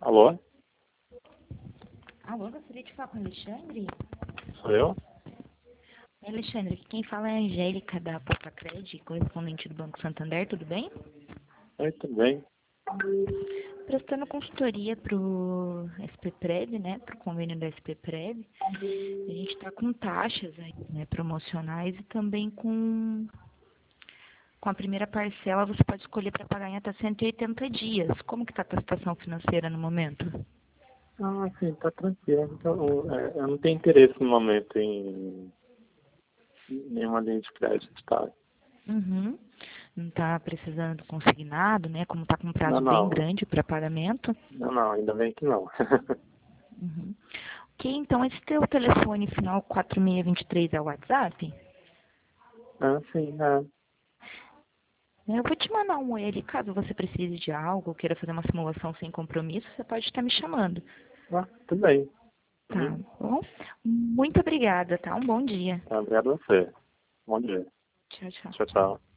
Alô? Alô, gostaria de falar com o Alexandre? Sou eu? Oi, Alexandre, aqui quem fala é a Angélica da Popacred, correspondente do Banco Santander, tudo bem? Oi, tudo bem? Prestando consultoria para o SPPrev, né, para o convênio da SPPrev. A gente está com taxas aí, né, promocionais e também com a primeira parcela você pode escolher para pagar em até 180 dias. Como que está a tua situação financeira no momento? Ah, sim, tá tranquilo. Então, eu não tenho interesse no momento em nenhuma linha de crédito, tá? Uhum. Não está precisando do consignado, né? Como está com um Não, prazo bem não. grande para pagamento. Não, ainda bem que não. Uhum. Ok, então esse teu telefone final 4623 é o WhatsApp? Ah, sim, é. Eu vou te mandar um ele, caso você precise de algo, ou queira fazer uma simulação sem compromisso, você pode estar me chamando. Ah, tudo bem. Tá bom? Muito obrigada, tá? Um bom dia. Obrigado a você. Bom dia. Tchau, tchau. Tchau, tchau.